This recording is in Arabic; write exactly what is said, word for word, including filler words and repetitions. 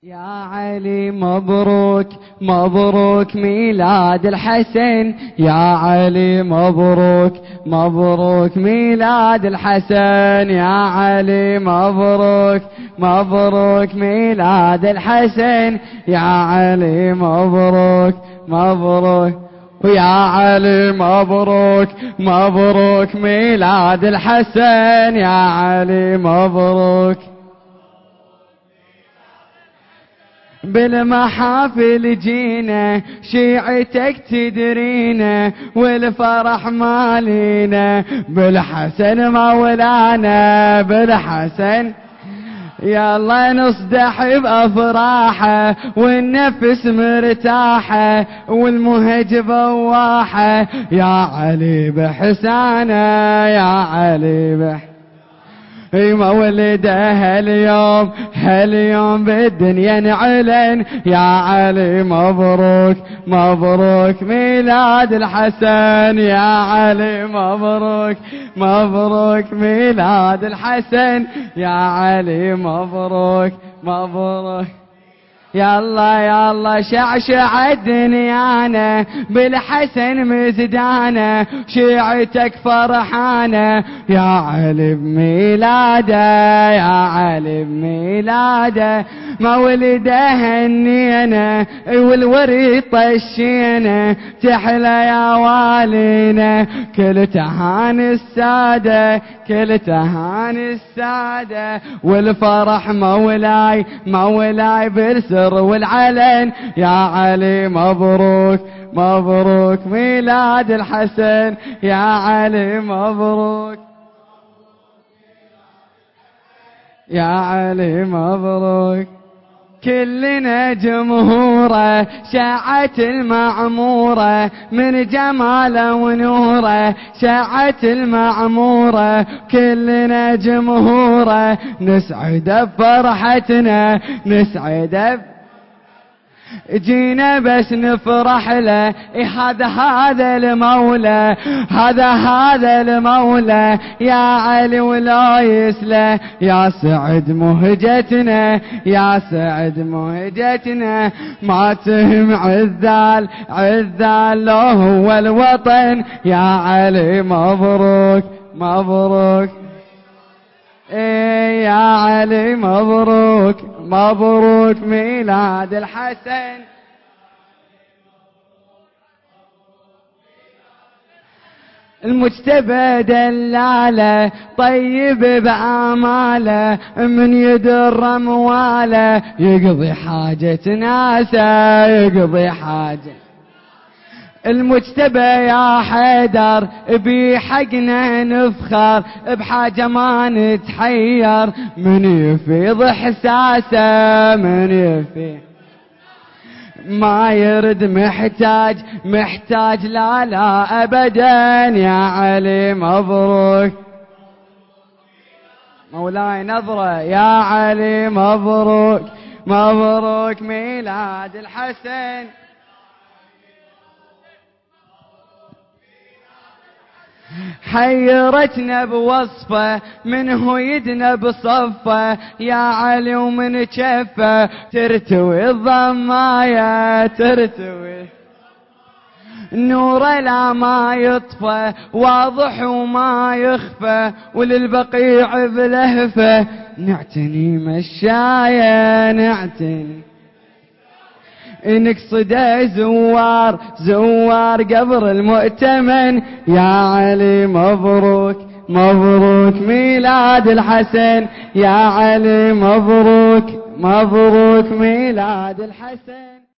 يا علي مبروك مبروك ميلاد الحسن، يا علي مبروك مبروك ميلاد الحسن، يا علي مبروك مبروك ميلاد الحسن، يا علي مبروك مبروك ويا علي مبروك مبروك ميلاد الحسن، يا علي مبروك. بالمحافل جينا شيعتك تدرينا، والفرح مالينا بالحسن مولانا بالحسن. يلا نصدح بأفراحه والنفس مرتاحة والمهج بواحة، يا علي بحسانه يا علي بحسانه. مولده هاليوم هاليوم بالدنيا نعلن، يا علي مبروك مبروك ميلاد الحسن، يا علي مبروك مبروك ميلاد الحسن، يا علي مبروك مبروك. يلا يلا شعشع الدنيانا بالحسن مزدانا، شيعتك فرحانة يا علي بميلاده، يا علي بميلاده. مولده هنينا والوريد طشينا، تحلى يا والينا كل تهاني السادة كل تهاني السادة. والفرح مولاي مولاي بالسر والعلن، يا علي مبروك مبروك ميلاد الحسن، يا علي مبروك يا علي مبروك. كلنا جمهوره شاعة المعمورة من جماله ونوره، شاعة المعمورة كلنا جمهوره، نسعد بفرحتنا نسعد جينا بس نفرح له. هذا هذا المولى هذا هذا المولى، يا علي ولا يسله، يا سعد مهجتنا يا سعد مهجتنا. ما تهم عذال عذال لو هو الوطن، يا علي مبروك مبروك. ايه يا علي مبروك مبروك ميلاد الحسن. المجتبى دلاله طيب بآماله، من يدر امواله يقضي حاجة ناسه يقضي حاجة. المجتبى يا حيدر بي حقنا نفخر، بحاجة ما نتحير من يفيض حساسه من يفيض. ما يرد محتاج محتاج لا لا أبدا، يا علي مبروك مولاي نظرة، يا علي مبروك مبروك ميلاد الحسن. حيرتنا بوصفه منه يدنا بصفه، يا علي ومن كفه ترتوي الضمايا ترتوي. نور لا ما يطفى واضح وما يخفى، وللبقيع بلهفه نعتني مشايا نعتني. نقصد زوار زوار قبر المؤتمن، يا علي مبروك مبروك ميلاد الحسن، يا علي مبروك مبروك ميلاد الحسن.